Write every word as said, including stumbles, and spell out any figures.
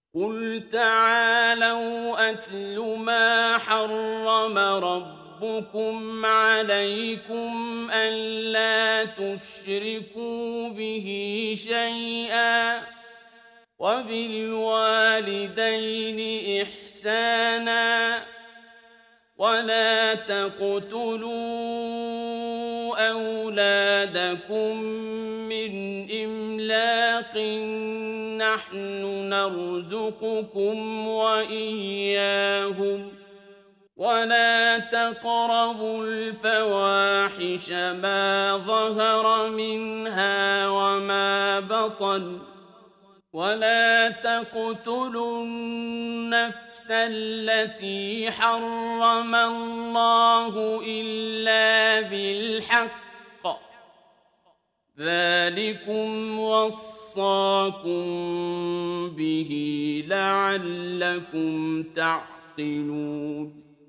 قُلْ تَعَالَوْا أَتْلُ مَا حَرَّمَ رَبُّكُمْ عَلَيْكُمْ أَلَّا تُشْرِكُوا بِهِ شَيْئًا وَبِالْوَالِدَيْنِ إِحْسَانًا وَلَا تَقْتُلُوا أَوْلَادَكُم مِّنْ إِمْلَاقٍ ۖ نَّحْنُ نَرْزُقُكُمْ وَإِيَّاهُمْ ۖ وَلَا تَقْرَبُوا الْفَوَاحِشَ مَا ظَهَرَ مِنْهَا وَمَا بَطَنَ ۖ وَلَا تَقْتُلُوا النَّفْسَ الَّتِي حَرَّمَ اللَّهُ إِلَّا بِالْحَقِّ ۗ ذَٰلِكُمْ وَصَّاكُم بِهِ لَعَلَّكُمْ تَعْقِلُونَ